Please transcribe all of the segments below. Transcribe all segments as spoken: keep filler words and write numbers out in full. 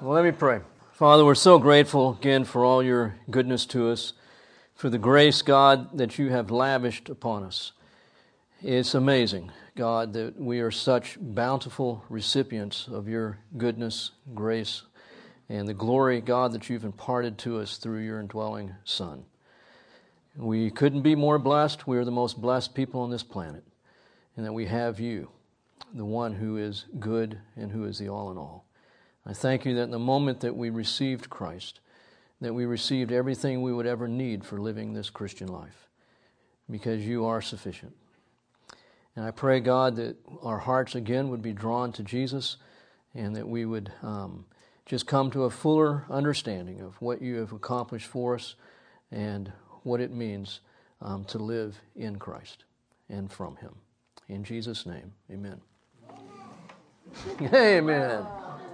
Well, let me pray. Father, we're so grateful again for all your goodness to us, for the grace, God, that you have lavished upon us. It's amazing, God, that we are such bountiful recipients of your goodness, grace, and the glory, God, that you've imparted to us through your indwelling Son. We couldn't be more blessed. We are the most blessed people on this planet, and that we have you, the one who is good and who is the all in all. I thank you that in the moment that we received Christ, that we received everything we would ever need for living this Christian life, because you are sufficient. And I pray, God, that our hearts again would be drawn to Jesus, and that we would um, just come to a fuller understanding of what you have accomplished for us and what it means um, to live in Christ and from him. In Jesus' name, amen. Amen.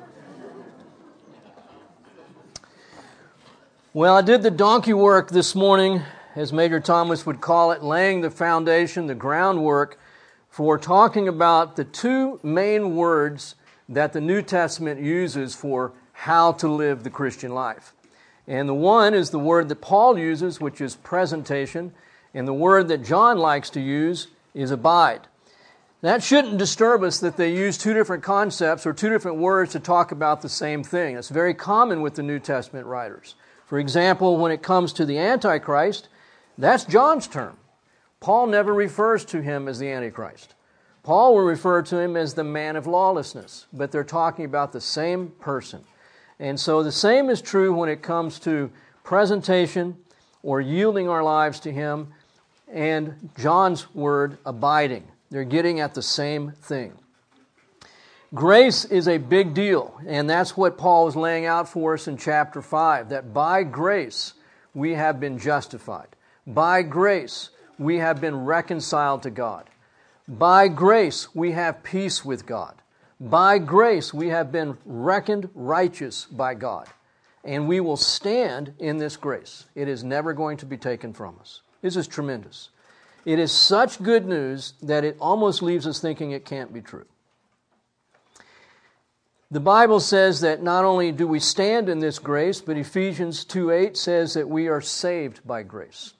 Well, I did the donkey work this morning, as Major Thomas would call it, laying the foundation, the groundwork for talking about the two main words that the New Testament uses for how to live the Christian life. And the one is the word that Paul uses, which is presentation, and the word that John likes to use is abide. That shouldn't disturb us that they use two different concepts or two different words to talk about the same thing. It's very common with the New Testament writers. For example, when it comes to the Antichrist, that's John's term. Paul never refers to him as the Antichrist. Paul will refer to him as the man of lawlessness, but they're talking about the same person. And so the same is true when it comes to presentation or yielding our lives to him and John's word, abiding. They're getting at the same thing. Grace is a big deal, and that's what Paul is laying out for us in chapter five, that by grace we have been justified. By grace we have been reconciled to God. By grace we have peace with God. By grace we have been reckoned righteous by God, and we will stand in this grace. It is never going to be taken from us. This is tremendous. It is such good news that it almost leaves us thinking it can't be true. The Bible says that not only do we stand in this grace, but Ephesians two eight says that we are saved by grace.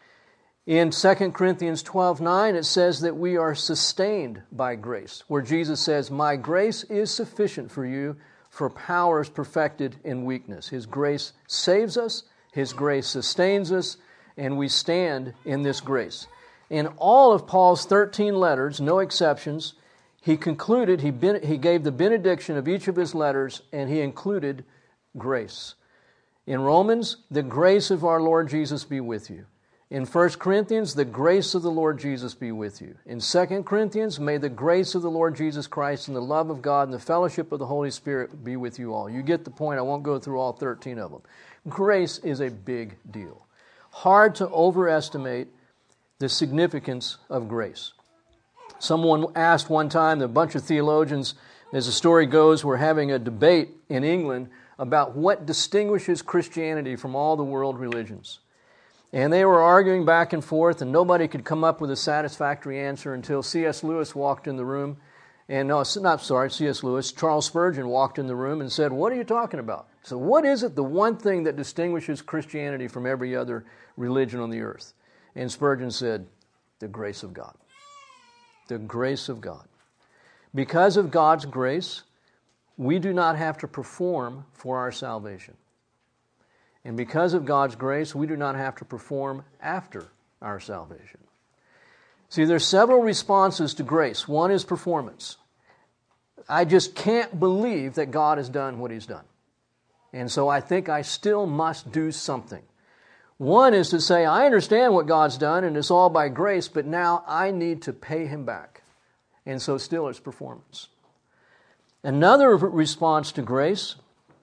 In Second Corinthians twelve nine, it says that we are sustained by grace, where Jesus says, "My grace is sufficient for you, for power is perfected in weakness." His grace saves us, His grace sustains us, and we stand in this grace. In all of Paul's thirteen letters, no exceptions, he concluded, he, ben, he gave the benediction of each of his letters, and he included grace. In Romans, the grace of our Lord Jesus be with you. In First Corinthians, the grace of the Lord Jesus be with you. In Second Corinthians, may the grace of the Lord Jesus Christ and the love of God and the fellowship of the Holy Spirit be with you all. You get the point. I won't go through all thirteen of them. Grace is a big deal. Hard to overestimate the significance of grace. Someone asked one time, a bunch of theologians, as the story goes, were having a debate in England about what distinguishes Christianity from all the world religions. And they were arguing back and forth, and nobody could come up with a satisfactory answer until C S Lewis walked in the room. And no, not sorry, C S Lewis, Charles Spurgeon walked in the room and said, "What are you talking about?" So what is it, the one thing that distinguishes Christianity from every other religion on the earth? And Spurgeon said, "The grace of God." The grace of God. Because of God's grace, we do not have to perform for our salvation. And because of God's grace, we do not have to perform after our salvation. See, there's several responses to grace. One is performance. I just can't believe that God has done what He's done. And so I think I still must do something. One is to say, I understand what God's done, and it's all by grace, but now I need to pay Him back. And so still it's performance. Another response to grace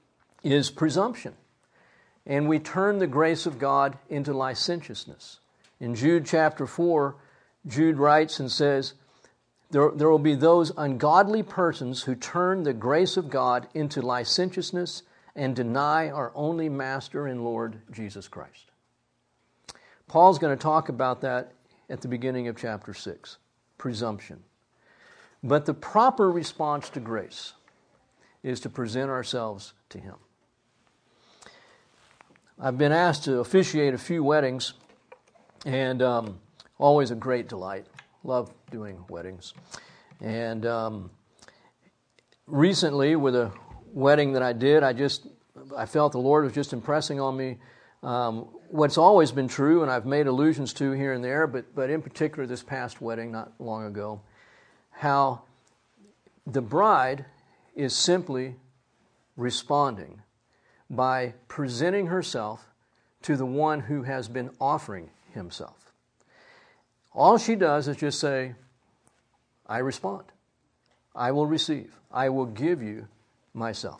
is presumption. And we turn the grace of God into licentiousness. In Jude chapter four, Jude writes and says, there, there will be those ungodly persons who turn the grace of God into licentiousness and deny our only Master and Lord, Jesus Christ. Paul's going to talk about that at the beginning of chapter six, presumption. But the proper response to grace is to present ourselves to Him. I've been asked to officiate a few weddings, and um, always a great delight. Love doing weddings. And um, recently, with a wedding that I did, I just I felt the Lord was just impressing on me um, what's always been true, and I've made allusions to here and there, but but in particular this past wedding not long ago, how the bride is simply responding by presenting herself to the one who has been offering himself. All she does is just say, I respond. I will receive. I will give you myself.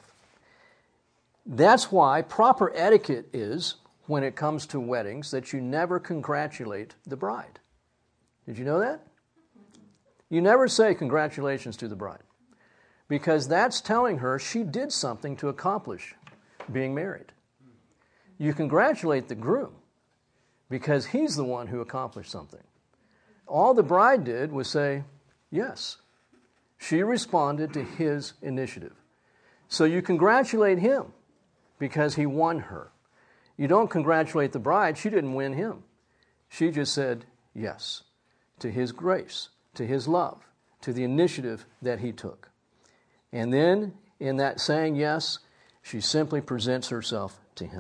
That's why proper etiquette is, when it comes to weddings, that you never congratulate the bride. Did you know that? You never say congratulations to the bride, because that's telling her she did something to accomplish being married. You congratulate the groom because he's the one who accomplished something. All the bride did was say, yes. She responded to his initiative. So you congratulate him because he won her. You don't congratulate the bride. She didn't win him. She just said yes to his grace, to his love, to the initiative that he took. And then, in that saying yes, she simply presents herself to him.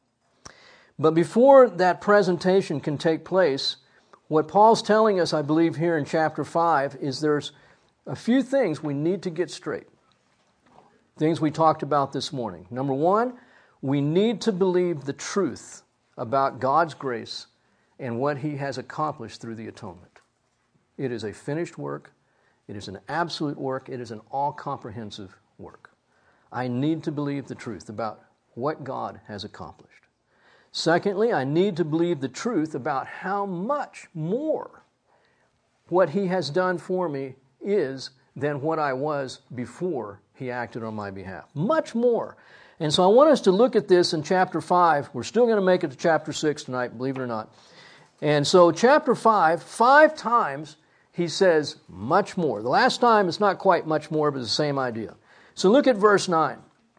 But before that presentation can take place, what Paul's telling us, I believe, here in chapter five, is there's a few things we need to get straight. Things we talked about this morning. Number one, we need to believe the truth about God's grace and what He has accomplished through the atonement. It is a finished work. It is an absolute work. It is an all-comprehensive work. I need to believe the truth about what God has accomplished. Secondly, I need to believe the truth about how much more what He has done for me is than what I was before He acted on my behalf. Much more. And so I want us to look at this in chapter five. We're still going to make it to chapter six tonight, believe it or not. And so chapter five, five times he says much more. The last time it's not quite much more, but it's the same idea. So look at verse nine.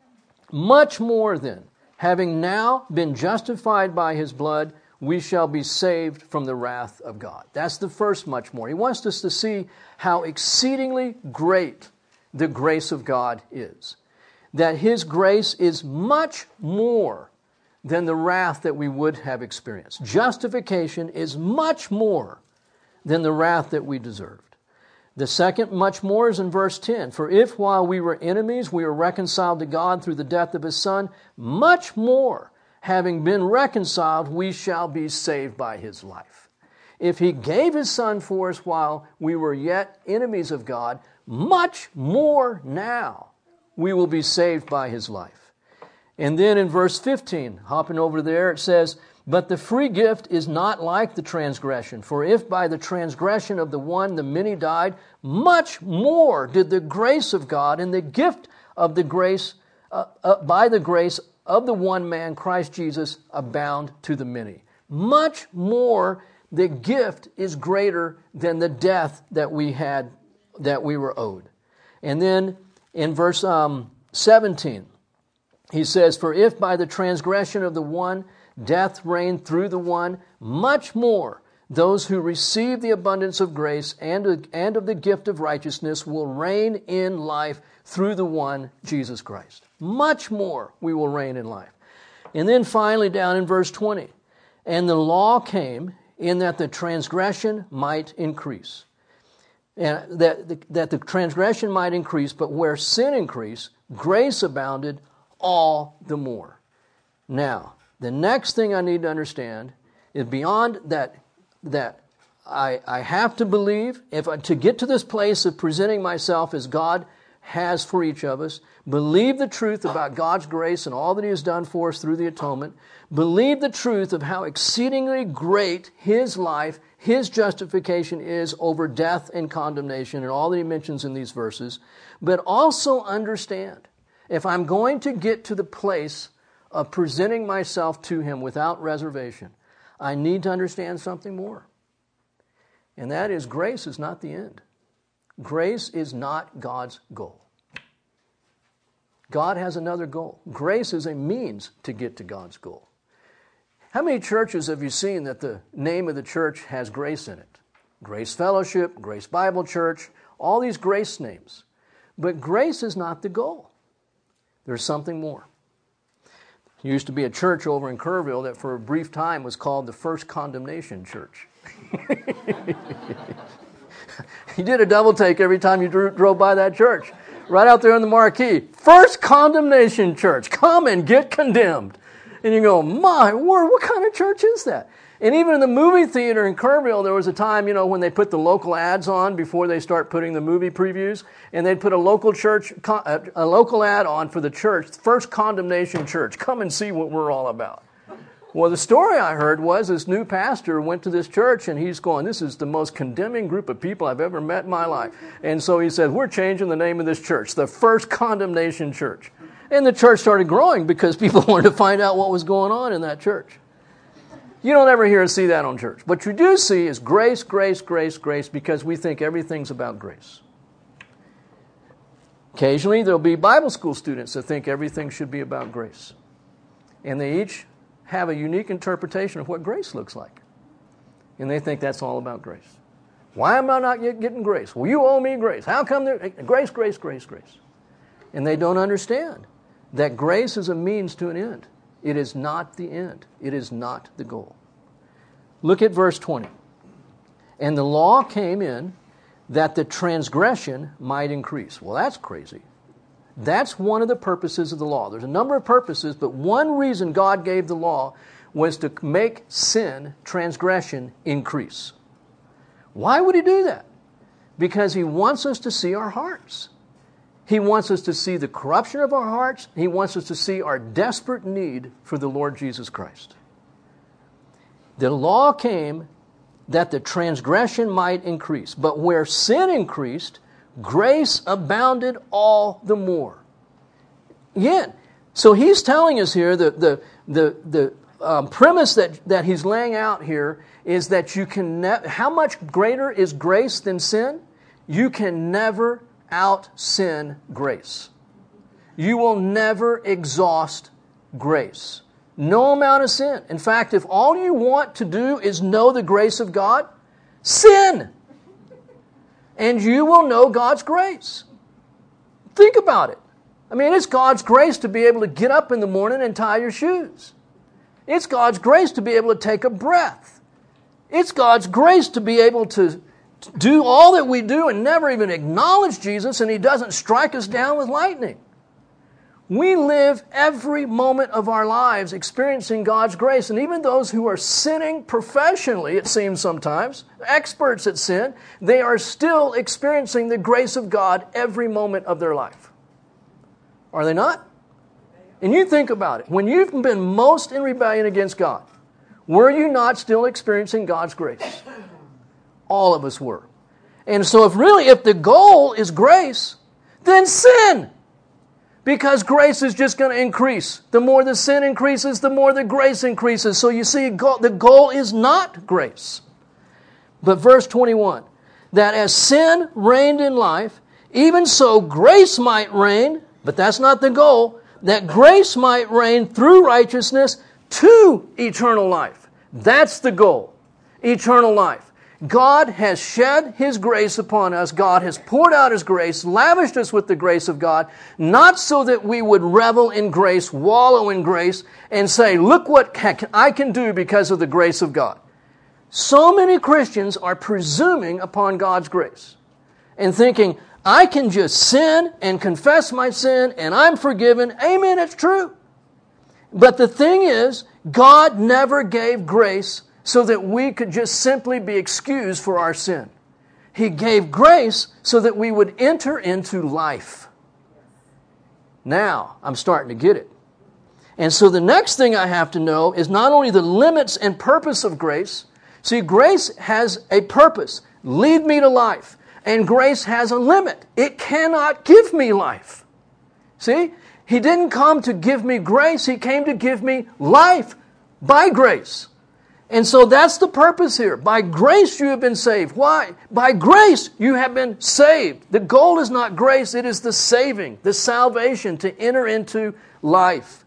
Much more then, having now been justified by His blood, we shall be saved from the wrath of God. That's the first much more. He wants us to see how exceedingly great the grace of God is. That His grace is much more than the wrath that we would have experienced. Justification is much more than the wrath that we deserved. The second much more is in verse ten. For if while we were enemies we were reconciled to God through the death of His Son, much more, having been reconciled, we shall be saved by His life. If He gave His Son for us while we were yet enemies of God, much more now we will be saved by His life. And then in verse fifteen, hopping over there, it says, but the free gift is not like the transgression. For if by the transgression of the one the many died, much more did the grace of God and the gift of the grace, uh, uh, by the grace of the one man, Christ Jesus, abound to the many. Much more the gift is greater than the death that we had, that we were owed. And then in verse um, seventeen, he says, for if by the transgression of the one death reigned through the one, much more those who receive the abundance of grace and, and of the gift of righteousness will reign in life through the one, Jesus Christ. Much more we will reign in life. And then finally down in verse twenty, and the law came in that the transgression might increase. And that the, that the transgression might increase, but where sin increased, grace abounded all the more. Now, the next thing I need to understand is beyond that, that I, I have to believe, if I, to get to this place of presenting myself as God has for each of us, believe the truth about God's grace and all that He has done for us through the atonement, believe the truth of how exceedingly great His life, His justification is over death and condemnation and all that He mentions in these verses, but also understand, if I'm going to get to the place of presenting myself to Him without reservation, I need to understand something more. And that is, grace is not the end. Grace is not God's goal. God has another goal. Grace is a means to get to God's goal. How many churches have you seen that the name of the church has grace in it? Grace Fellowship, Grace Bible Church, all these grace names. But grace is not the goal. There's something more. There used to be a church over in Kerrville that for a brief time was called the First Condemnation Church. You did a double take every time you drew, drove by that church. Right out there on the marquee. First Condemnation Church. Come and get condemned. And you go, my word, what kind of church is that? And even in the movie theater in Kerrville, there was a time, you know, when they put the local ads on before they start putting the movie previews, and they'd put a local church, a local ad on for the church, First Condemnation Church. Come and see what we're all about. Well, the story I heard was this new pastor went to this church, and he's going, this is the most condemning group of people I've ever met in my life. And so he said, we're changing the name of this church, the First Condemnation Church. And the church started growing because people wanted to find out what was going on in that church. You don't ever hear or see that on church. What you do see is grace, grace, grace, grace, because we think everything's about grace. Occasionally, there'll be Bible school students that think everything should be about grace. And they each have a unique interpretation of what grace looks like. And they think that's all about grace. Why am I not yet getting grace? Well, you owe me grace. How come there? Grace, grace, grace, grace. And they don't understand that grace is a means to an end. It is not the end. It is not the goal. Look at verse twenty. And the law came in that the transgression might increase. Well, that's crazy. That's one of the purposes of the law. There's a number of purposes, but one reason God gave the law was to make sin, transgression, increase. Why would He do that? Because He wants us to see our hearts. He wants us to see the corruption of our hearts. He wants us to see our desperate need for the Lord Jesus Christ. The law came that the transgression might increase. But where sin increased, grace abounded all the more. Again, so he's telling us here that the, the, the um, premise that, that he's laying out here is that you can ne- how much greater is grace than sin? You can never out sin grace. You will never exhaust grace. No amount of sin. In fact, if all you want to do is know the grace of God, sin. And you will know God's grace. Think about it. I mean, it's God's grace to be able to get up in the morning and tie your shoes. It's God's grace to be able to take a breath. It's God's grace to be able to do all that we do and never even acknowledge Jesus, and He doesn't strike us down with lightning. We live every moment of our lives experiencing God's grace, and even those who are sinning professionally, it seems sometimes, experts at sin, they are still experiencing the grace of God every moment of their life. Are they not? And you think about it. When you've been most in rebellion against God, were you not still experiencing God's grace? All of us were. And so if really, if the goal is grace, then sin. Because grace is just going to increase. The more the sin increases, the more the grace increases. So you see, the goal is not grace. But verse twenty-one, that as sin reigned in life, even so grace might reign, but that's not the goal, that grace might reign through righteousness to eternal life. That's the goal, eternal life. God has shed His grace upon us. God has poured out His grace, lavished us with the grace of God, not so that we would revel in grace, wallow in grace, and say, look what I can do because of the grace of God. So many Christians are presuming upon God's grace and thinking, I can just sin and confess my sin and I'm forgiven. Amen, it's true. But the thing is, God never gave grace so that we could just simply be excused for our sin. He gave grace so that we would enter into life. Now, I'm starting to get it. And so the next thing I have to know is not only the limits and purpose of grace. See, grace has a purpose. Lead me to life. And grace has a limit. It cannot give me life. See? He didn't come to give me grace. He came to give me life by grace. And so that's the purpose here. By grace you have been saved. Why? By grace you have been saved. The goal is not grace, it is the saving, the salvation to enter into life.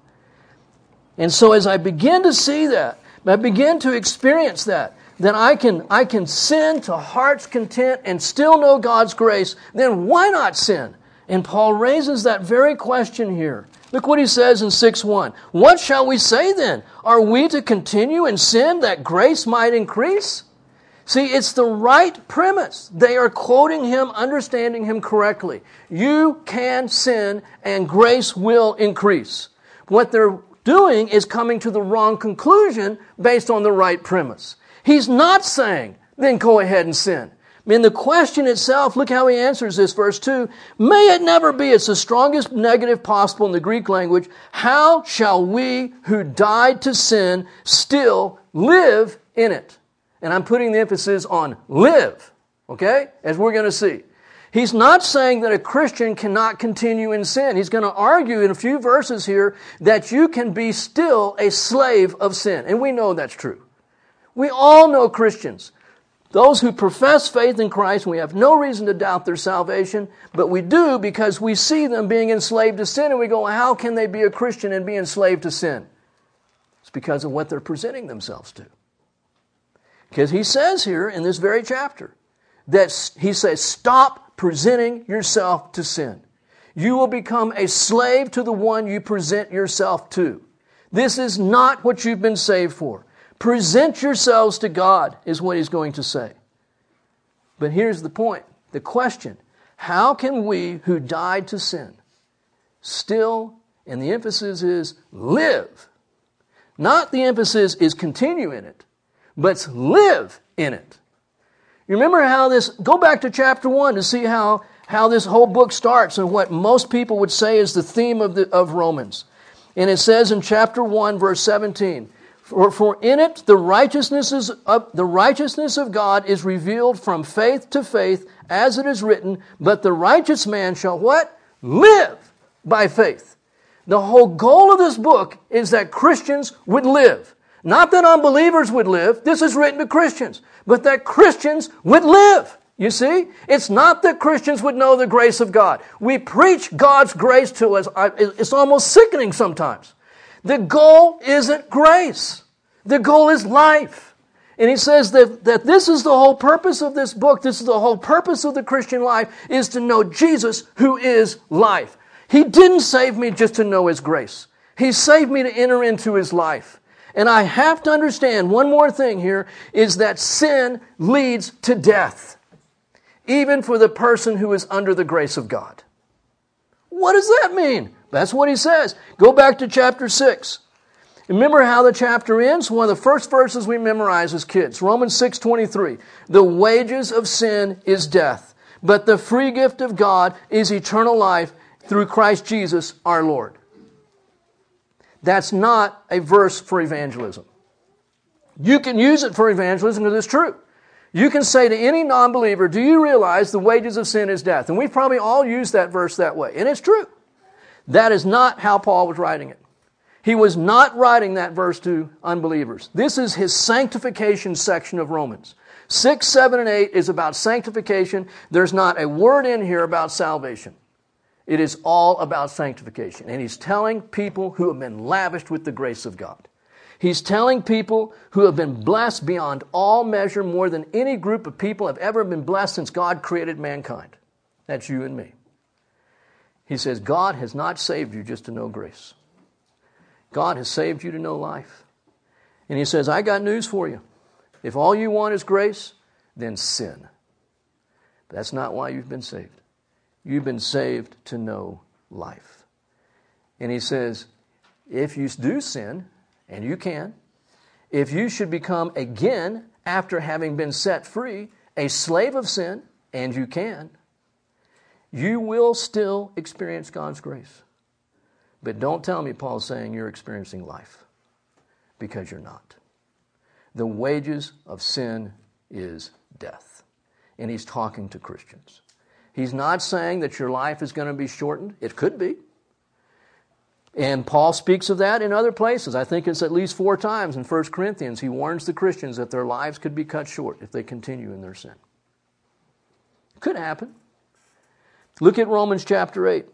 And so as I begin to see that, I begin to experience that, then I can, I can sin to heart's content and still know God's grace, then why not sin? And Paul raises that very question here. Look what he says in six one. What shall we say then? Are we to continue in sin that grace might increase? See, it's the right premise. They are quoting him, understanding him correctly. You can sin and grace will increase. What they're doing is coming to the wrong conclusion based on the right premise. He's not saying, then go ahead and sin. I mean, the question itself, look how he answers this, verse two. May it never be, it's the strongest negative possible in the Greek language. How shall we who died to sin still live in it? And I'm putting the emphasis on live, okay, as we're going to see. He's not saying that a Christian cannot continue in sin. He's going to argue in a few verses here that you can be still a slave of sin. And we know that's true. We all know Christians. Those who profess faith in Christ, we have no reason to doubt their salvation, but we do because we see them being enslaved to sin, and we go, how can they be a Christian and be enslaved to sin? It's because of what they're presenting themselves to. Because he says here in this very chapter that he says, stop presenting yourself to sin. You will become a slave to the one you present yourself to. This is not what you've been saved for. Present yourselves to God is what he's going to say. But here's the point, the question. How can we who died to sin still, and the emphasis is live. Not the emphasis is continue in it, but live in it. You remember how this, go back to chapter one to see how, how this whole book starts and what most people would say is the theme of, the, of Romans. And it says in chapter one, verse seventeen, For, for in it the righteousness, is, uh, the righteousness of God is revealed from faith to faith, as it is written, but the righteous man shall what? Live by faith. The whole goal of this book is that Christians would live. Not that unbelievers would live. This is written to Christians. But that Christians would live. You see? It's not that Christians would know the grace of God. We preach God's grace to us. It's almost sickening sometimes. The goal isn't grace. The goal is life. And he says that, that this is the whole purpose of this book. This is the whole purpose of the Christian life, is to know Jesus, who is life. He didn't save me just to know His grace. He saved me to enter into His life. And I have to understand one more thing here, is that sin leads to death, even for the person who is under the grace of God. What does that mean? That's what he says. Go back to chapter six. Remember how the chapter ends? One of the first verses we memorize as kids. Romans six twenty-three. The wages of sin is death, but the free gift of God is eternal life through Christ Jesus our Lord. That's not a verse for evangelism. You can use it for evangelism because it's true. You can say to any non-believer, do you realize the wages of sin is death? And we've probably all used that verse that way. And it's true. That is not how Paul was writing it. He was not writing that verse to unbelievers. This is his sanctification section of Romans. Six, seven, and eight is about sanctification. There's not a word in here about salvation. It is all about sanctification. And he's telling people who have been lavished with the grace of God. He's telling people who have been blessed beyond all measure, more than any group of people have ever been blessed since God created mankind. That's you and me. He says, God has not saved you just to know grace. God has saved you to know life. And he says, I got news for you. If all you want is grace, then sin. But that's not why you've been saved. You've been saved to know life. And he says, if you do sin, and you can, if you should become again, after having been set free, a slave of sin, and you can, you will still experience God's grace. But don't tell me Paul's saying you're experiencing life, because you're not. The wages of sin is death. And he's talking to Christians. He's not saying that your life is going to be shortened. It could be. And Paul speaks of that in other places. I think it's at least four times in First Corinthians. He warns the Christians that their lives could be cut short if they continue in their sin. It could happen. Look at Romans chapter eight.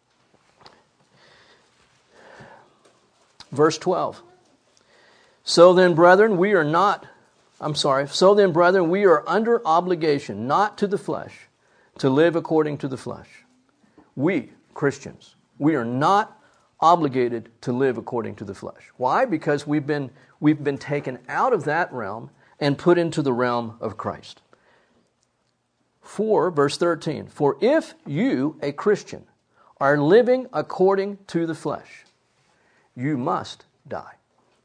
Verse twelve. So then, brethren, we are not, I'm sorry, so then, brethren, we are under obligation, not to the flesh, to live according to the flesh. We, Christians, we are not obligated to live according to the flesh. Why? Because we've been, we've been taken out of that realm and put into the realm of Christ. For, verse thirteen, for if you, a Christian, are living according to the flesh, you must die.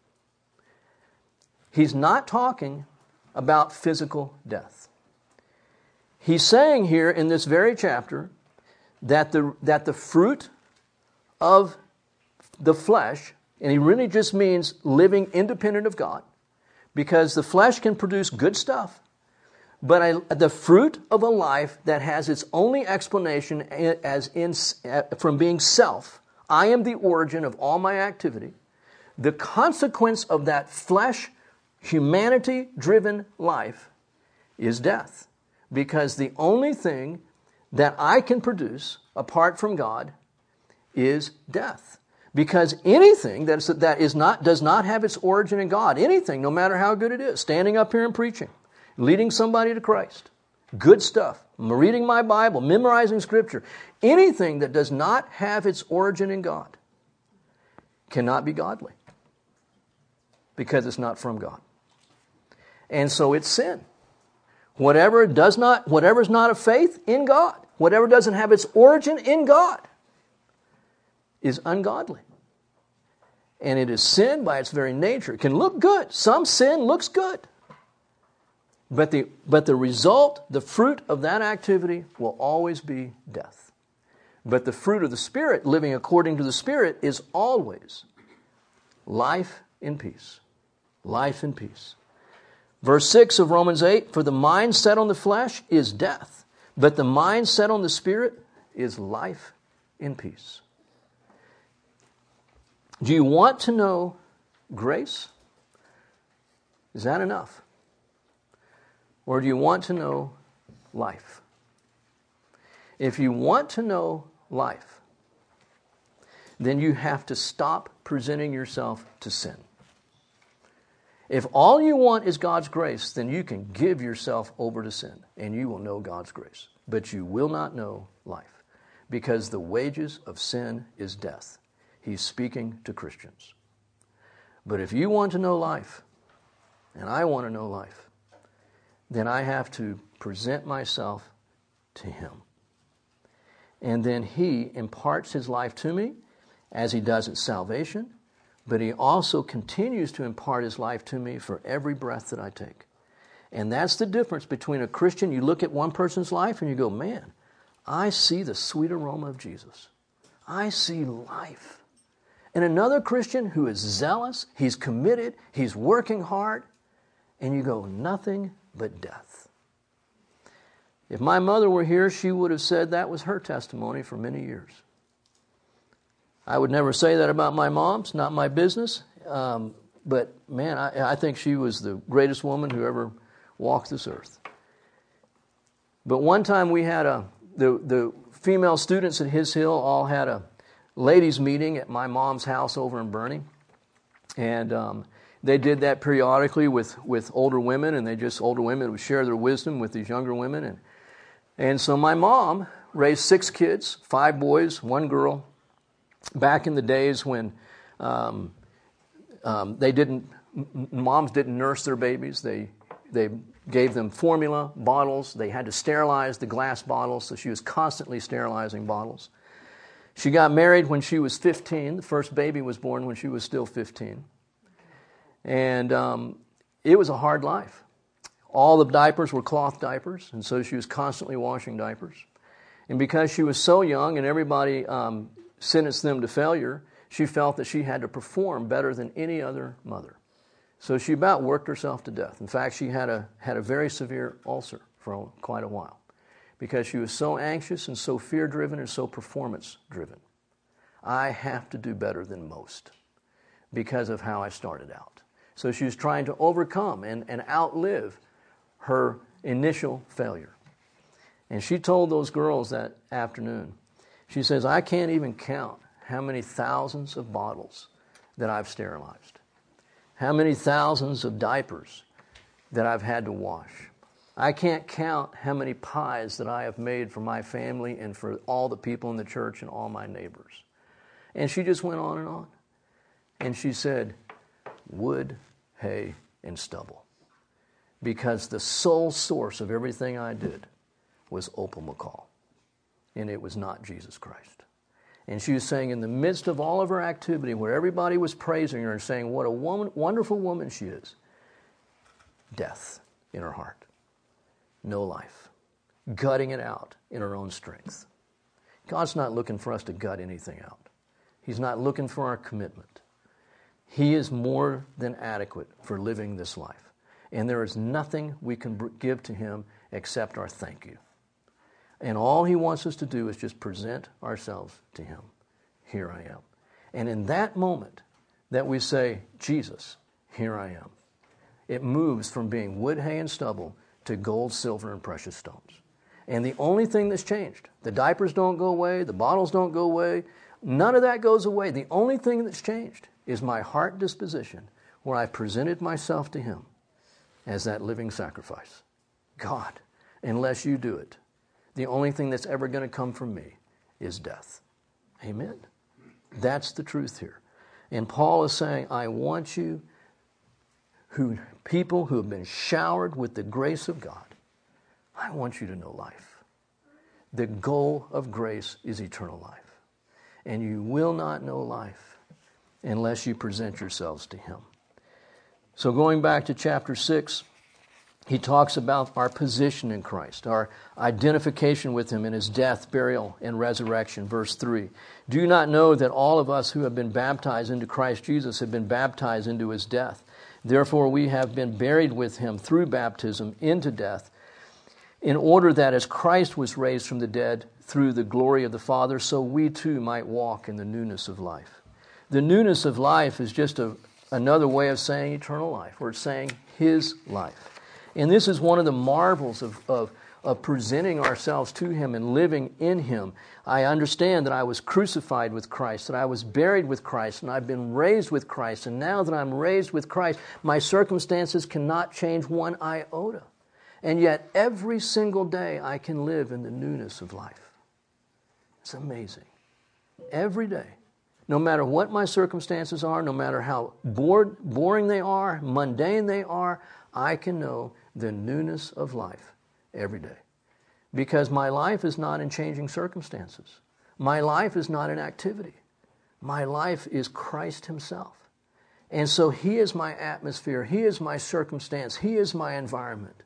He's not talking about physical death. He's saying here in this very chapter that the, that the fruit of the flesh, and he really just means living independent of God, because the flesh can produce good stuff, but I, the fruit of a life that has its only explanation as in, from being self, I am the origin of all my activity, the consequence of that flesh, humanity-driven life is death. Because the only thing that I can produce apart from God is death. Because anything that is, that is not, does not have its origin in God, anything, no matter how good it is, standing up here and preaching, leading somebody to Christ, good stuff, reading my Bible, memorizing Scripture, anything that does not have its origin in God cannot be godly. Because it's not from God. And so it's sin. Whatever does not, whatever is not of faith in God, whatever doesn't have its origin in God, is ungodly. And it is sin by its very nature. It can look good. Some sin looks good. But the, but the result, the fruit of that activity will always be death. But the fruit of the Spirit, living according to the Spirit, is always life in peace. Life in peace. Verse six of Romans eight, for the mind set on the flesh is death, but the mind set on the Spirit is life in peace. Do you want to know grace? Is that enough? Or do you want to know life? If you want to know life, then you have to stop presenting yourself to sin. If all you want is God's grace, then you can give yourself over to sin and you will know God's grace. But you will not know life because the wages of sin is death. He's speaking to Christians. But if you want to know life, and I want to know life, then I have to present myself to Him. And then He imparts His life to me as He does at salvation, but He also continues to impart His life to me for every breath that I take. And that's the difference between a Christian. You look at one person's life and you go, man, I see the sweet aroma of Jesus. I see life. And another Christian who is zealous, he's committed, he's working hard, and you go, nothing but death. If my mother were here, she would have said that was her testimony for many years. I would never say that about my mom. It's not my business. Um, but, man, I, I think she was the greatest woman who ever walked this earth. But one time we had a, the, the female students at His Hill all had a ladies' meeting at my mom's house over in Bernie. And um, they did that periodically with, with older women, and they just, older women would share their wisdom with these younger women. And, and so my mom raised six kids, five boys, one girl, back in the days when um, um, they didn't, moms didn't nurse their babies. They they gave them formula bottles. They had to sterilize the glass bottles, so she was constantly sterilizing bottles. She got married when she was fifteen. The first baby was born when she was still fifteen. And um, it was a hard life. All the diapers were cloth diapers, and so she was constantly washing diapers. And because she was so young and everybody um, sentenced them to failure, she felt that she had to perform better than any other mother. So she about worked herself to death. In fact, she had a had a very severe ulcer for quite a while because she was so anxious and so fear-driven and so performance-driven. I have to do better than most because of how I started out. So she was trying to overcome and, and outlive her initial failure. And she told those girls that afternoon, she says, I can't even count how many thousands of bottles that I've sterilized, how many thousands of diapers that I've had to wash. I can't count how many pies that I have made for my family and for all the people in the church and all my neighbors. And she just went on and on. And she said, wood, hay, and stubble. Because the sole source of everything I did was Opal McCall. And it was not Jesus Christ. And she was saying in the midst of all of her activity, where everybody was praising her and saying what a woman, wonderful woman she is, death in her heart. No life. Gutting it out in her own strength. God's not looking for us to gut anything out. He's not looking for our commitment. He is more than adequate for living this life. And there is nothing we can give to Him except our thank you. And all He wants us to do is just present ourselves to Him. Here I am. And in that moment that we say, Jesus, here I am, it moves from being wood, hay, and stubble to gold, silver, and precious stones. And the only thing that's changed, the diapers don't go away, the bottles don't go away, none of that goes away. The only thing that's changed is my heart disposition, where I presented myself to Him as that living sacrifice. God, unless you do it, the only thing that's ever going to come from me is death. Amen. That's the truth here. And Paul is saying, I want you, who people who have been showered with the grace of God, I want you to know life. The goal of grace is eternal life. And you will not know life unless you present yourselves to Him. So going back to chapter six, he talks about our position in Christ, our identification with Him in His death, burial, and resurrection. Verse three, do you not know that all of us who have been baptized into Christ Jesus have been baptized into His death? Therefore we have been buried with Him through baptism into death, in order that as Christ was raised from the dead through the glory of the Father, so we too might walk in the newness of life. The newness of life is just a, another way of saying eternal life. We're saying His life. And this is one of the marvels of, of, of presenting ourselves to Him and living in Him. I understand that I was crucified with Christ, that I was buried with Christ, and I've been raised with Christ. And now that I'm raised with Christ, my circumstances cannot change one iota. And yet every single day I can live in the newness of life. It's amazing. Every day. No matter what my circumstances are, no matter how bored, boring they are, mundane they are, I can know the newness of life every day. Because my life is not in changing circumstances. My life is not in activity. My life is Christ Himself. And so He is my atmosphere. He is my circumstance. He is my environment.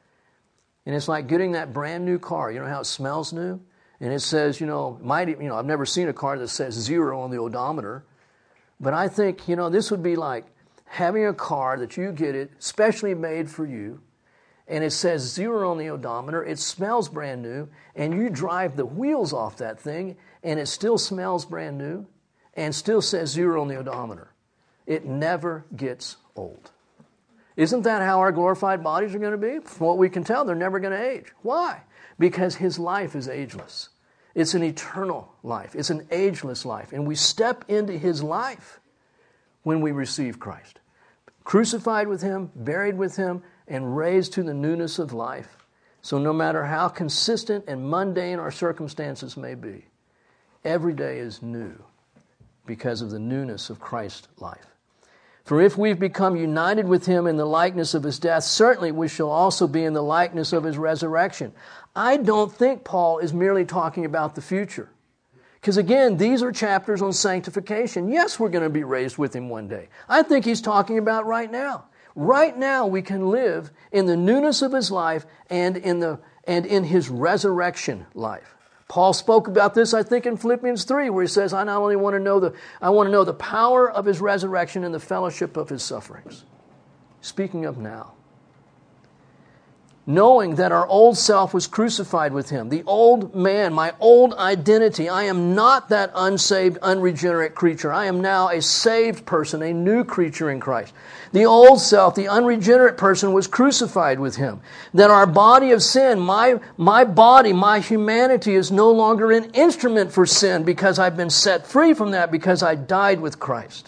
And it's like getting that brand new car. You know how it smells new? And it says, you know, might, you know, I've never seen a car that says zero on the odometer. But I think, you know, this would be like having a car that you get it specially made for you, and it says zero on the odometer, it smells brand new, and you drive the wheels off that thing, and it still smells brand new, and still says zero on the odometer. It never gets old. Isn't that how our glorified bodies are going to be? From what we can tell, they're never going to age. Why? Because His life is ageless. It's an eternal life. It's an ageless life. And we step into His life when we receive Christ. Crucified with Him, buried with Him, and raised to the newness of life. So no matter how consistent and mundane our circumstances may be, every day is new because of the newness of Christ's life. For if we've become united with Him in the likeness of His death, certainly we shall also be in the likeness of His resurrection. I don't think Paul is merely talking about the future. Because again, these are chapters on sanctification. Yes, we're going to be raised with Him one day. I think he's talking about right now. Right now we can live in the newness of His life and in the and in His resurrection life. Paul spoke about this, I think, in Philippians three, where he says, I not only want to know the I want to know the power of His resurrection and the fellowship of His sufferings. Speaking of now. knowing that our old self was crucified with him. The old man, my old identity. I am not that unsaved, unregenerate creature. I am now a saved person, a new creature in Christ. The old self, the unregenerate person, was crucified with him. That our body of sin, my, my body, my humanity is no longer an instrument for sin because I've been set free from that because I died with Christ.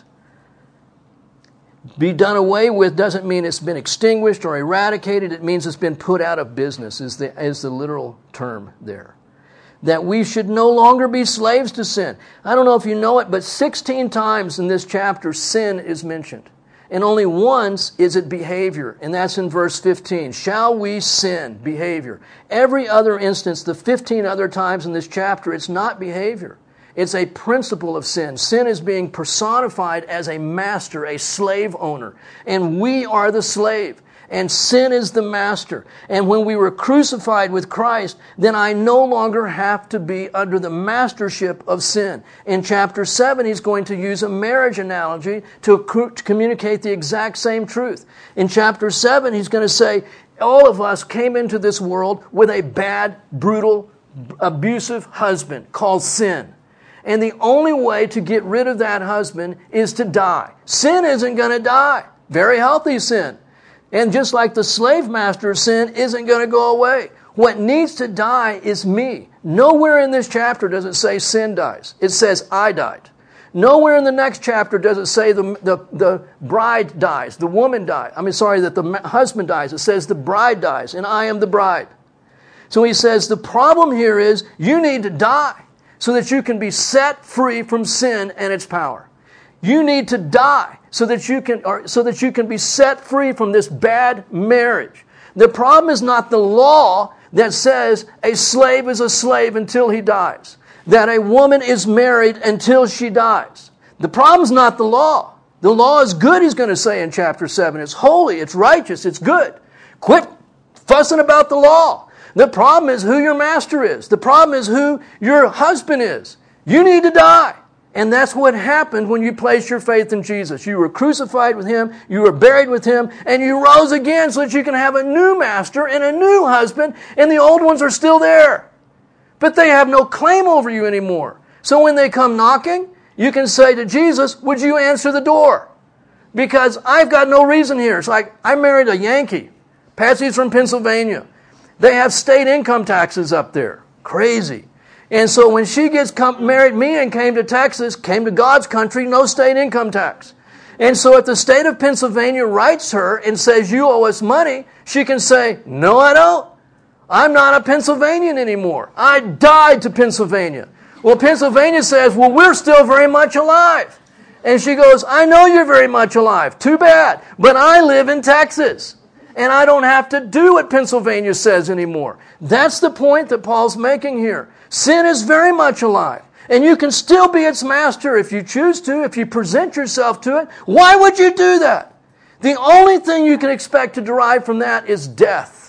Be done away with doesn't mean it's been extinguished or eradicated. It means it's been put out of business is the, is the literal term there. That we should no longer be slaves to sin. I don't know if you know it, but sixteen times in this chapter sin is mentioned. And only once is it behavior, and that's in verse fifteen. Shall we sin? Behavior. Every other instance, the fifteen other times in this chapter, it's not behavior. It's a principle of sin. Sin is being personified as a master, a slave owner. And we are the slave. And sin is the master. And when we were crucified with Christ, then I no longer have to be under the mastership of sin. In chapter seven, he's going to use a marriage analogy to, to communicate the exact same truth. In chapter seven, he's going to say, all of us came into this world with a bad, brutal, abusive husband called sin. And the only way to get rid of that husband is to die. Sin isn't going to die. Very healthy sin. And just like the slave master of sin isn't going to go away. What needs to die is me. Nowhere in this chapter does it say sin dies. It says I died. Nowhere in the next chapter does it say the, the, the bride dies, the woman dies. I mean, sorry, that the husband dies. It says the bride dies, and I am the bride. So he says the problem here is you need to die so that you can be set free from sin and its power. You need to die so that you can, or so that you can be set free from this bad marriage. The problem is not the law that says a slave is a slave until he dies, that a woman is married until she dies. The problem is not the law. The law is good, he's going to say in chapter seven. It's holy, it's righteous, it's good. Quit fussing about the law. The problem is who your master is. The problem is who your husband is. You need to die. And that's what happened when you placed your faith in Jesus. You were crucified with him, you were buried with him, and you rose again so that you can have a new master and a new husband, and the old ones are still there. But they have no claim over you anymore. So when they come knocking, you can say to Jesus, would you answer the door? Because I've got no reason here. It's like, I married a Yankee. Patsy's from Pennsylvania. They have state income taxes up there. Crazy. And so when she gets come, married me and came to Texas, came to God's country, no state income tax. And so if the state of Pennsylvania writes her and says, you owe us money, she can say, no, I don't. I'm not a Pennsylvanian anymore. I died to Pennsylvania. Well, Pennsylvania says, well, we're still very much alive. And she goes, I know you're very much alive. Too bad. But I live in Texas. And I don't have to do what Pennsylvania says anymore. That's the point that Paul's making here. Sin is very much alive. And you can still be its master if you choose to, if you present yourself to it. Why would you do that? The only thing you can expect to derive from that is death.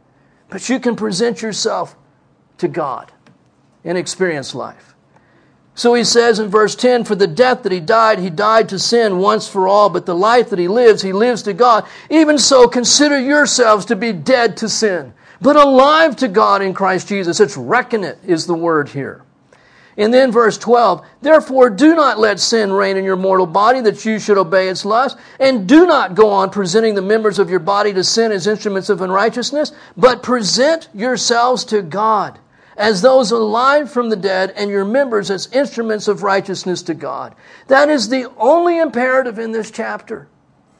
But you can present yourself to God and experience life. So he says in verse ten, for the death that he died, he died to sin once for all, but the life that he lives, he lives to God. Even so, consider yourselves to be dead to sin, but alive to God in Christ Jesus. It's reckon it is the word here. And then verse twelve, therefore do not let sin reign in your mortal body, that you should obey its lust, and do not go on presenting the members of your body to sin as instruments of unrighteousness, but present yourselves to God as those alive from the dead, and your members as instruments of righteousness to God. That is the only imperative in this chapter.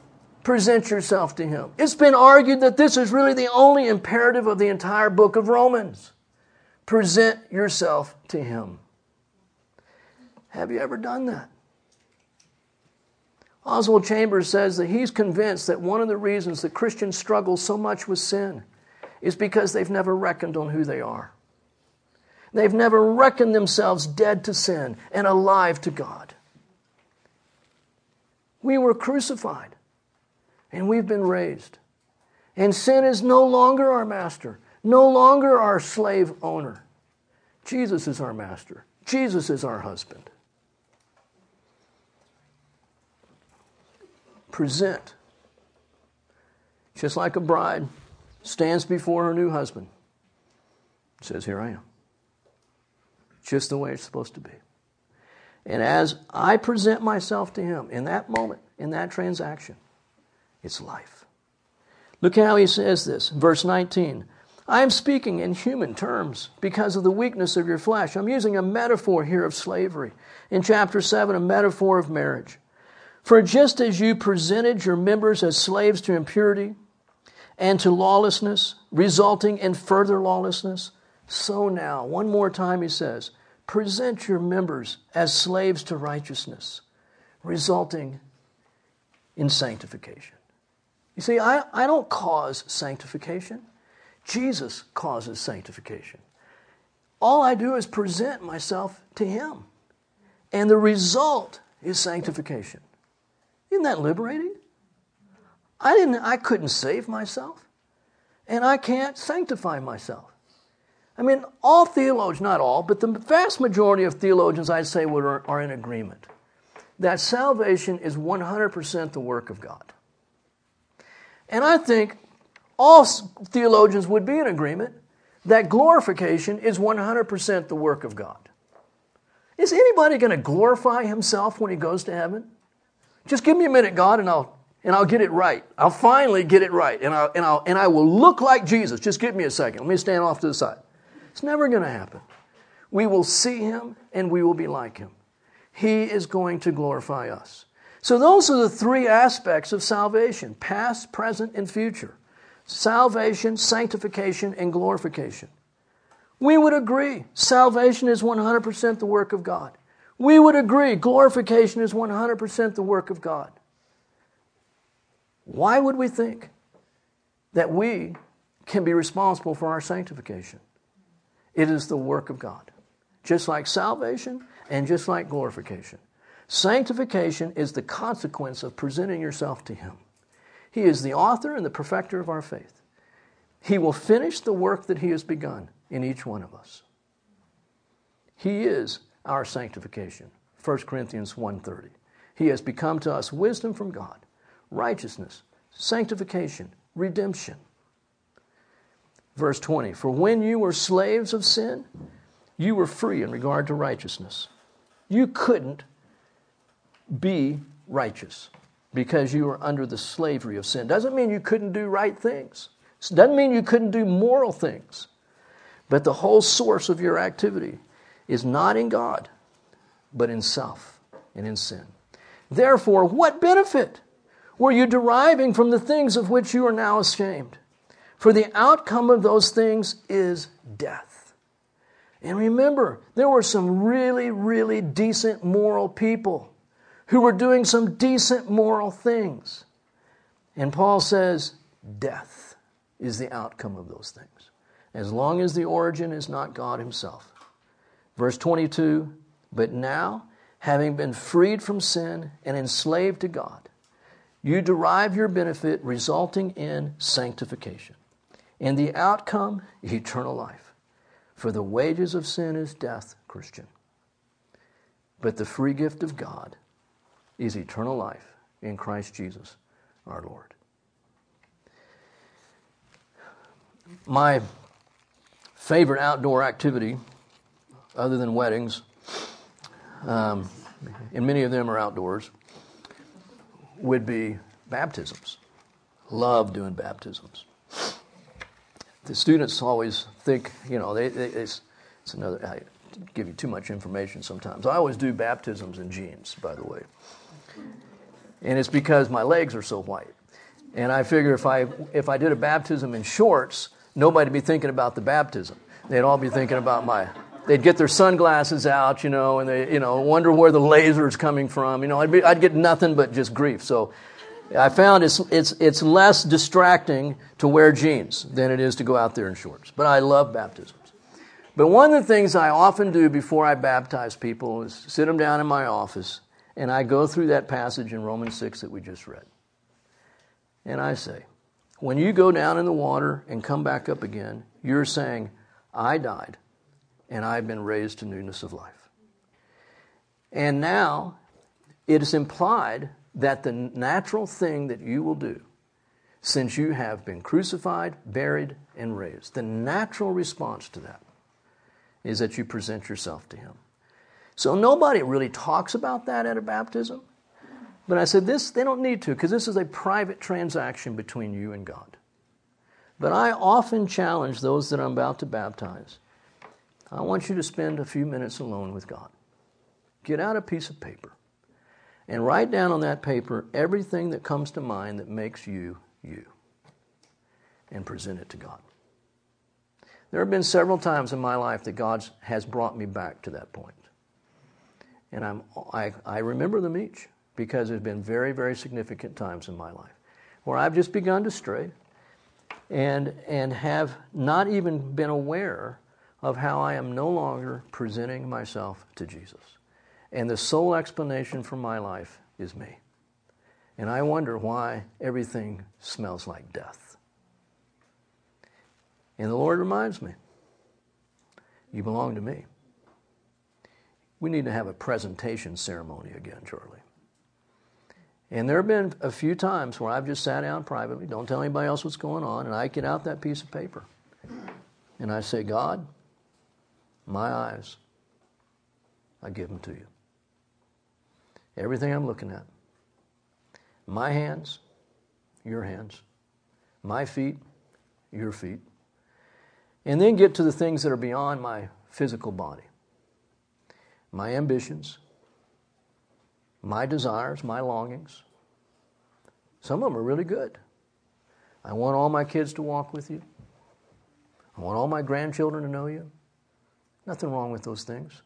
Present yourself to Him. It's been argued that this is really the only imperative of the entire book of Romans. Present yourself to Him. Have you ever done that? Oswald Chambers says that he's convinced that one of the reasons that Christians struggle so much with sin is because they've never reckoned on who they are. They've never reckoned themselves dead to sin and alive to God. We were crucified and we've been raised. And sin is no longer our master, no longer our slave owner. Jesus is our master. Jesus is our husband. Present. Just like a bride stands before her new husband, says, here I am. Just the way it's supposed to be. And as I present myself to him in that moment, in that transaction, it's life. Look how he says this, verse nineteen. I am speaking in human terms because of the weakness of your flesh. I'm using a metaphor here of slavery. In chapter seven, a metaphor of marriage. For just as you presented your members as slaves to impurity and to lawlessness, resulting in further lawlessness, so now, one more time he says, present your members as slaves to righteousness, resulting in sanctification. You see, I, I don't cause sanctification. Jesus causes sanctification. All I do is present myself to him. And the result is sanctification. Isn't that liberating? I didn't I couldn't save myself. And I can't sanctify myself. I mean, all theologians, not all, but the vast majority of theologians, I'd say, would, are, are in agreement that salvation is one hundred percent the work of God. And I think all theologians would be in agreement that glorification is one hundred percent the work of God. Is anybody going to glorify himself when he goes to heaven? Just give me a minute, God, and I'll and I'll get it right. I'll finally get it right, and I and I and I will look like Jesus. Just give me a second. Let me stand off to the side. It's never going to happen. We will see him, and we will be like him. He is going to glorify us. So those are the three aspects of salvation: past, present, and future. Salvation, sanctification, and glorification. We would agree salvation is one hundred percent the work of God. We would agree glorification is one hundred percent the work of God. Why would we think that we can be responsible for our sanctification? It is the work of God. Just like salvation and just like glorification. Sanctification is the consequence of presenting yourself to him. He is the author and the perfecter of our faith. He will finish the work that he has begun in each one of us. He is our sanctification. First Corinthians one thirty. He has become to us wisdom from God, righteousness, sanctification, redemption. Verse twenty. For when you were slaves of sin, you were free in regard to righteousness. You couldn't be righteous because you were under the slavery of sin. Doesn't mean you couldn't do right things. Doesn't mean you couldn't do moral things. But the whole source of your activity is not in God, but in self and in sin. Therefore, what benefit were you deriving from the things of which you are now ashamed? For the outcome of those things is death. And remember, there were some really, really decent moral people who were doing some decent moral things. And Paul says, death is the outcome of those things, as long as the origin is not God himself. Verse twenty-two, but now, having been freed from sin and enslaved to God, you derive your benefit resulting in sanctification. And the outcome, eternal life. For the wages of sin is death, Christian. But the free gift of God is eternal life in Christ Jesus, our Lord. My favorite outdoor activity, other than weddings, um, and many of them are outdoors, would be baptisms. Love doing baptisms. The students always think, you know, they, they it's, it's another, I give you too much information sometimes. I always do baptisms in jeans, by the way. And it's because my legs are so white. And I figure if I if I did a baptism in shorts, nobody'd be thinking about the baptism. They'd all be thinking about my, they'd get their sunglasses out, you know, and they, you know, wonder where the laser's coming from. You know, I'd be, I'd get nothing but just grief. So I found it's it's it's less distracting to wear jeans than it is to go out there in shorts. But I love baptisms. But one of the things I often do before I baptize people is sit them down in my office, and I go through that passage in Romans six that we just read. And I say, when you go down in the water and come back up again, you're saying, I died, and I've been raised to newness of life. And now it is implied that the natural thing that you will do since you have been crucified, buried, and raised. The natural response to that is that you present yourself to him. So nobody really talks about that at a baptism. But I said, this they don't need to, because this is a private transaction between you and God. But I often challenge those that I'm about to baptize. I want you to spend a few minutes alone with God. Get out a piece of paper and write down on that paper everything that comes to mind that makes you you, and present it to God. There have been several times in my life that God has brought me back to that point. And I'm, I, I remember them each, because there's been very, very significant times in my life where I've just begun to stray and, and have not even been aware of how I am no longer presenting myself to Jesus. And the sole explanation for my life is me. And I wonder why everything smells like death. And the Lord reminds me, you belong to me. We need to have a presentation ceremony again, Charlie. And there have been a few times where I've just sat down privately, don't tell anybody else what's going on, and I get out that piece of paper. And I say, God, my eyes, I give them to you. Everything I'm looking at. My hands, your hands. My feet, your feet. And then get to the things that are beyond my physical body. My ambitions, my desires, my longings. Some of them are really good. I want all my kids to walk with you. I want all my grandchildren to know you. Nothing wrong with those things.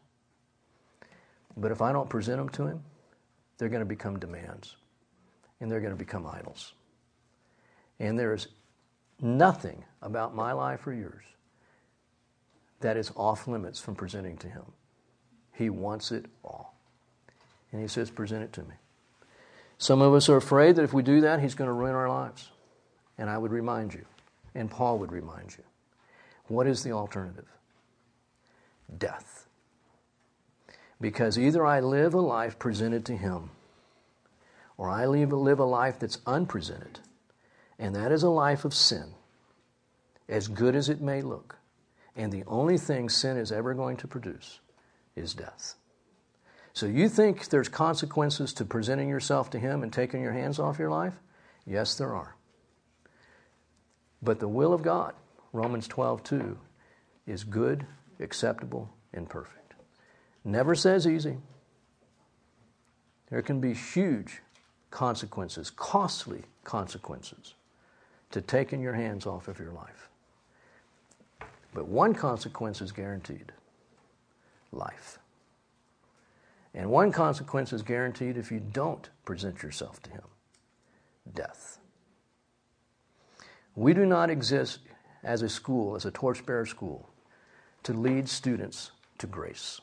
But if I don't present them to him, they're going to become demands. And they're going to become idols. And there's nothing about my life or yours that is off limits from presenting to him. He wants it all. And he says, present it to me. Some of us are afraid that if we do that, he's going to ruin our lives. And I would remind you, and Paul would remind you, what is the alternative? Death. Because either I live a life presented to him, or I live, live a life that's unpresented, and that is a life of sin, as good as it may look. And the only thing sin is ever going to produce is death. So you think there's consequences to presenting yourself to him and taking your hands off your life? Yes, there are. But the will of God, Romans twelve two, is good, acceptable, and perfect. Never says easy. There can be huge consequences, costly consequences, to taking your hands off of your life. But one consequence is guaranteed: life. And one consequence is guaranteed if you don't present yourself to him: death. We do not exist as a school, as a torchbearer school, to lead students to grace.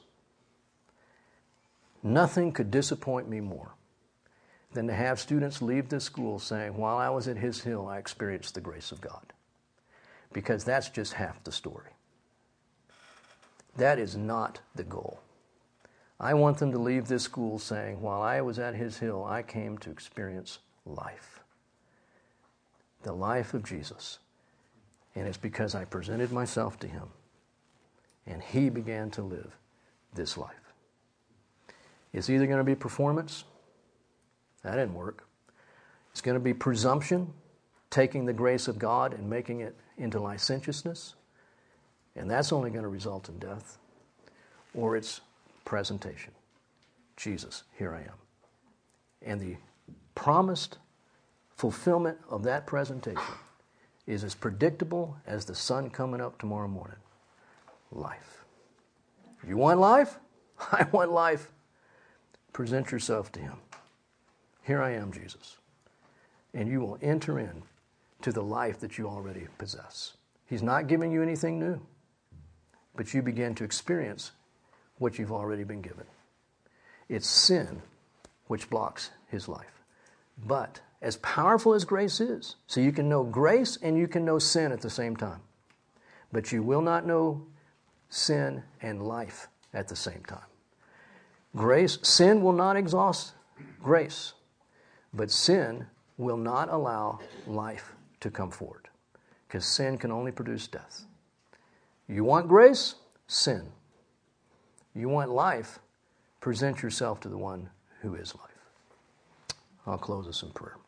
Nothing could disappoint me more than to have students leave this school saying, while I was at his hill, I experienced the grace of God. Because that's just half the story. That is not the goal. I want them to leave this school saying, while I was at his hill, I came to experience life. The life of Jesus. And it's because I presented myself to him. And he began to live this life. It's either going to be performance. That didn't work. It's going to be presumption, taking the grace of God and making it into licentiousness. And that's only going to result in death. Or it's presentation. Jesus, here I am. And the promised fulfillment of that presentation is as predictable as the sun coming up tomorrow morning. Life. You want life? I want life. Present yourself to him. Here I am, Jesus. And you will enter in to the life that you already possess. He's not giving you anything new, but you begin to experience what you've already been given. It's sin which blocks his life. But as powerful as grace is, so you can know grace and you can know sin at the same time. But you will not know sin and life at the same time. Grace, sin will not exhaust grace, but sin will not allow life to come forward, because sin can only produce death. You want grace? Sin. You want life? Present yourself to the one who is life. I'll close us in prayer.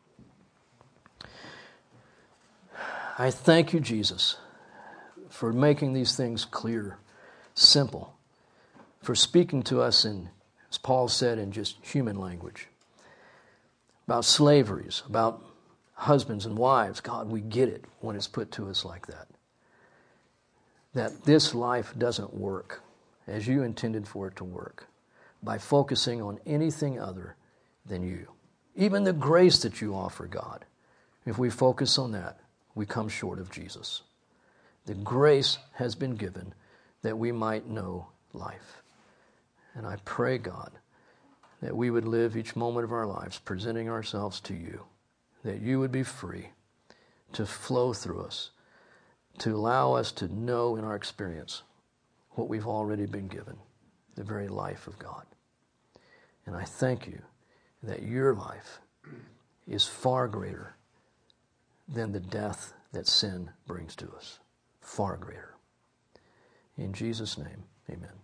I thank you, Jesus, for making these things clear, simple, for speaking to us in, as Paul said, in just human language, about slaveries, about husbands and wives. God, we get it when it's put to us like that. That this life doesn't work as you intended for it to work by focusing on anything other than you. Even the grace that you offer, God, if we focus on that, we come short of Jesus. The grace has been given that we might know life. And I pray, God, that we would live each moment of our lives presenting ourselves to you, that you would be free to flow through us, to allow us to know in our experience what we've already been given, the very life of God. And I thank you that your life is far greater than the death that sin brings to us. Far greater. In Jesus' name, amen.